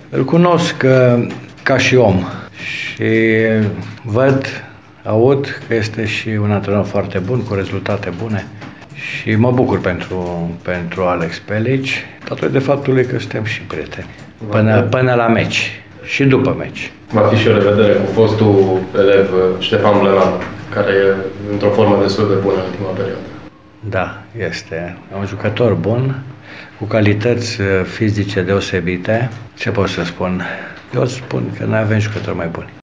Îl cunosc ca și om și aud că este și un antrenor foarte bun, cu rezultate bune și mă bucur pentru Alex Pelici, datorită faptului că suntem și prieteni până la meci și după meci. Va fi și o revedere cu fostul elev Ștefan Blenan, care e într-o formă destul de bună în ultima perioadă. Da, este un jucător bun, cu calități fizice deosebite. Ce pot să spun? Eu spun că noi avem jucători mai buni.